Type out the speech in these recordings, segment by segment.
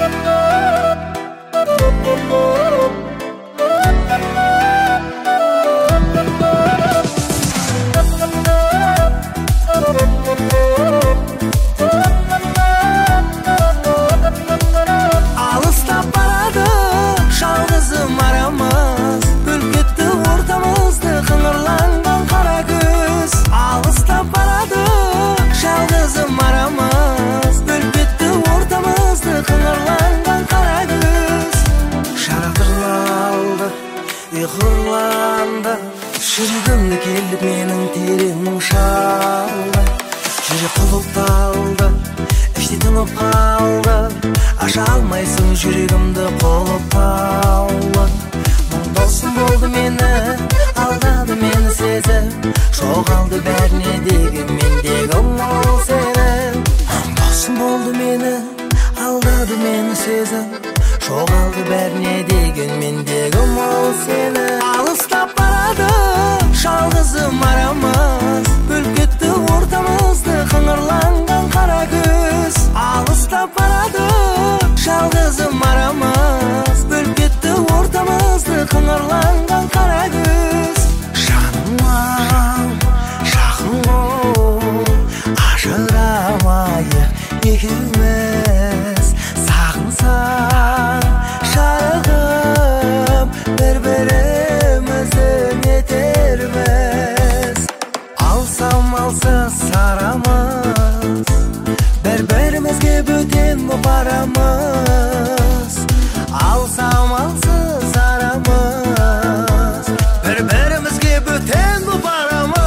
Uyghurlandı Жүрегімді келіп менің тереңнің шалды Жүрек құлып талды Іште тынып қалды Аша алмайсың жүрегімді құлып талды Мың досым болды мені Алдады мені сезіп Жоғалды бәріне деген мендегі ол сені Мың досым болды мені Алдады мені сезіп Жоғалды бәріне деген мендегі ол сені Алыстап барады жалғызым арамыз Бөліп кетті ортамызды қыңырланған қара күз Алыстап барады жалғызым арамыз Бөліп кетті ортамызды қыңырланған қара күз Жаным жақын бол ажырамайық екеуміз Сағынсаң шарығып бір-біріміздің етерміз Алсам алсыз сарамыз Бір-бірімізге бөтен боп барамыз Алсам алсыз сарамыз Бір-бірімізге бөтен боп барамыз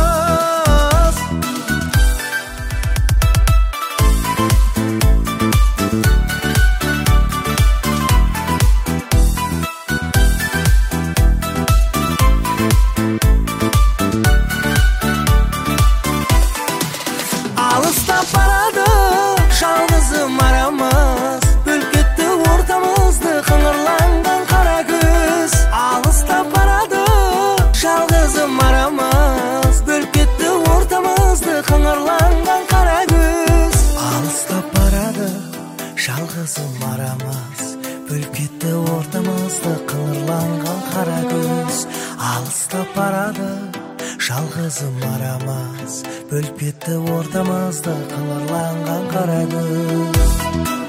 Алыстап барады жалғызым арамыз Бөліп кетті ортамызды қыңырланған қара күз Алыстап барады жалғызым арамыз Бөліп кетті ортамызды қыңырланған қара күз Алыстап барады жалғызым арамыз Бөліп кетті ортамызды қыңырланған қара күз Алыстап барады жалғызым арамыз Бөліп кетті ортамызды қыңырланған қара күз